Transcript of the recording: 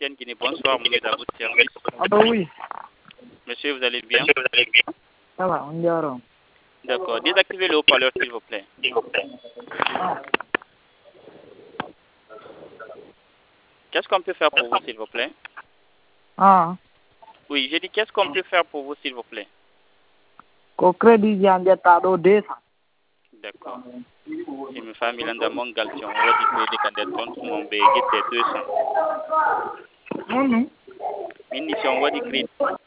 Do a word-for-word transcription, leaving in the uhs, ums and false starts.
africaine Guinée. Bonsoir, Mohamed, à votre service. Ah bah oui. Monsieur, vous allez bien? Ça va, on dirait. D'accord. Désactivez le haut-parleur, s'il vous plaît. Ah. Qu'est-ce qu'on peut faire pour vous, s'il vous plaît? Ah. Oui, j'ai dit qu'est-ce qu'on peut faire pour vous, s'il vous plaît? Ko crédit jande taɗo deux cents. D'accord. Si me famille landa mon galtion, on va dire crédit candet ton mon bégué deux cents. Non, non. Mission, on va dire crédit